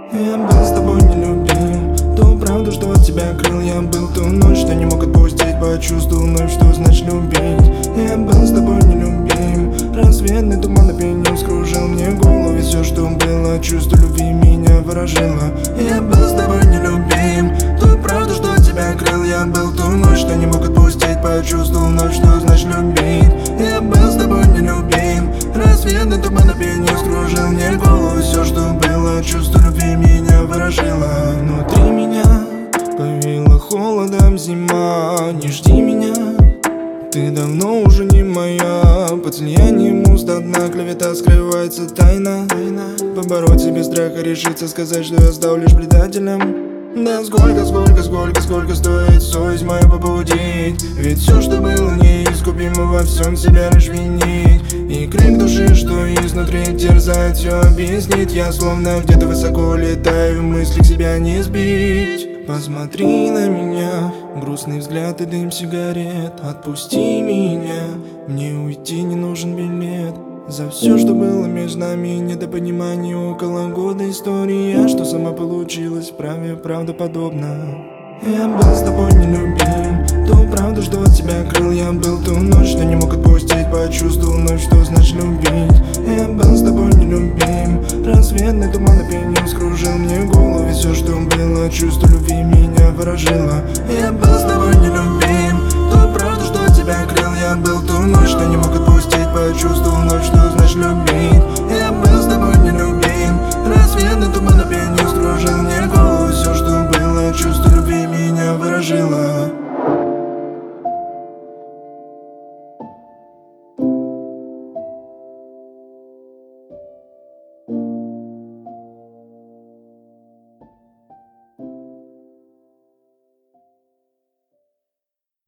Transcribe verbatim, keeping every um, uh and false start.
Я был с тобой нелюбим, ту правду, что от тебя крыл. Я был ту ночь, что не мог отпустить, почувствовал вновь, что значит любить. Я был с тобой нелюбим, рассветный туман опьянил, скружил мне голову. И все, что было, чувство любви меня ворожило. Я был с тобой нелюбим, ту правду, что от тебя крыл. Я был ту ночь, что не мог отпустить, почувствовал вновь, что значит любить. Я был с тобой нелюбим, рассветный туман опьянил, скружил мне голову. И все, что было, чувство любви меня ворожило. Внутри меня повеяло холодом зима. Не жди меня, ты давно уже не моя. Под слиянием уст одна клевета, скрывается тайна. Побороть себе страха, решиться сказать, что я стал лишь предателем. Да сколько, сколько, сколько, сколько стоит совесть мою побудить? Ведь все, что было неискупимо, во всем себя лишь винить. И крик души, что изнутри терзает, все объяснить. Я словно где-то высоко летаю, мысли к себя не сбить. Посмотри на меня, грустный взгляд и дым сигарет. Отпусти меня, мне уйти не нужен билет. За все, что было между нами, недопонимание около года история, что сама получилась в праве правдоподобно. Я был с тобой нелюбим, ту правду, что от тебя крыл. Я был ту ночь, что не мог отпустить, почувствовал вновь, что значит любить. Я был с тобой нелюбим, рассветный туман опьянил, скружил мне голову. И все, что было, чувство любви меня ворожило. Я был с тобой нелюбим, ту правду, что от тебя крыл. Я был ту ночь, что не мог отпустить, почувствовал вновь, что значит любить. Я был с тобой нелюбим, рассветный туман опьянил, скружил мне голову. Все, что было, чувство любви меня ворожило.